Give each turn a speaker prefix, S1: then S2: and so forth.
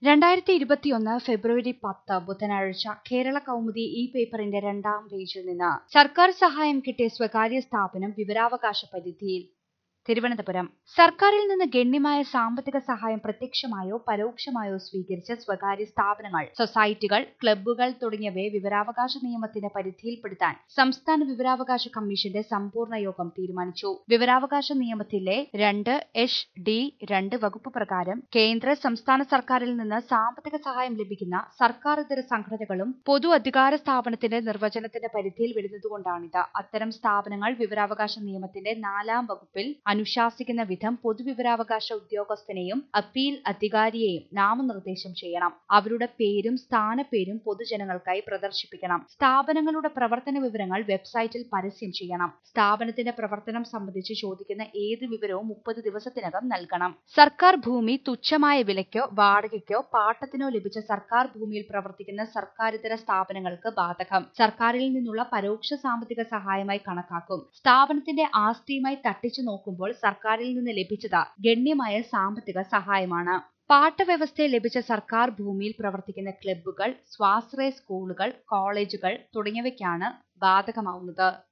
S1: 2021 ഫെബ്രുവരി 10 ബുധനാഴ്ച കേരള കൗമുദി ഈ പേപ്പറിന്റെ 2-ാം പേജിൽ നിന്ന് സർക്കാർ സഹായം കിട്ടിയ സ്വകാര്യ സ്ഥാപനം വിവരാവകാശ പരിധിയിൽ. തിരുവനന്തപുരം. സർക്കാരിൽ നിന്ന് ഗണ്യമായ സാമ്പത്തിക സഹായം പ്രത്യക്ഷമായോ പരോക്ഷമായോ സ്വീകരിച്ച സ്വകാര്യ സ്ഥാപനങ്ങൾ, സൊസൈറ്റികൾ, ക്ലബ്ബുകൾ തുടങ്ങിയവയെ വിവരാവകാശ നിയമത്തിന്റെ പരിധിയിൽപ്പെടുത്താൻ സംസ്ഥാന വിവരാവകാശ കമ്മീഷന്റെ സമ്പൂർണ്ണ യോഗം തീരുമാനിച്ചു. വിവരാവകാശ നിയമത്തിലെ 2(2) വകുപ്പ് പ്രകാരം കേന്ദ്ര സംസ്ഥാന സർക്കാരിൽ നിന്ന് സാമ്പത്തിക സഹായം ലഭിക്കുന്ന സർക്കാരിതര സംഘടനകളും പൊതു അധികാര സ്ഥാപനത്തിന്റെ നിർവചനത്തിന്റെ പരിധിയിൽ വരുന്നതുകൊണ്ടാണിത്. അത്തരം സ്ഥാപനങ്ങൾ വിവരാവകാശ നിയമത്തിന്റെ 4-ാം വകുപ്പിൽ അനുശാസിക്കുന്ന വിധം പൊതുവിവരാവകാശ ഉദ്യോഗസ്ഥനെയും അപ്പീൽ അധികാരിയെയും നാമനിർദ്ദേശം ചെയ്യണം. അവരുടെ പേരും സ്ഥാനപ്പേരും പൊതുജനങ്ങൾക്കായി പ്രദർശിപ്പിക്കണം. സ്ഥാപനങ്ങളുടെ പ്രവർത്തന വിവരങ്ങൾ വെബ്സൈറ്റിൽ പരസ്യം ചെയ്യണം. സ്ഥാപനത്തിന്റെ പ്രവർത്തനം സംബന്ധിച്ച് ചോദിക്കുന്ന ഏത് വിവരവും 30 ദിവസത്തിനകം നൽകണം. സർക്കാർ ഭൂമി തുച്ഛമായ വിലയ്ക്കോ വാടകയ്ക്കോ പാട്ടത്തിനോ ലഭിച്ച സർക്കാർ ഭൂമിയിൽ പ്രവർത്തിക്കുന്ന സർക്കാരിതര സ്ഥാപനങ്ങൾക്ക് ബാധകം. സർക്കാരിൽ നിന്നുള്ള പരോക്ഷ സാമ്പത്തിക സഹായമായി കണക്കാക്കും. സ്ഥാപനത്തിന്റെ ആസ്തിയുമായി തട്ടിച്ചു നോക്കുമ്പോൾ സർക്കാരിൽ നിന്ന് ലഭിച്ചത് ഗണ്യമായ സാമ്പത്തിക സഹായമാണ്. പാട്ടവ്യവസ്ഥയിൽ ലഭിച്ച സർക്കാർ ഭൂമിയിൽ പ്രവർത്തിക്കുന്ന ക്ലബ്ബുകൾ, സ്വാശ്രയ സ്കൂളുകൾ, കോളേജുകൾ തുടങ്ങിയവയ്ക്കാണ് ബാധകമാവുന്നത്.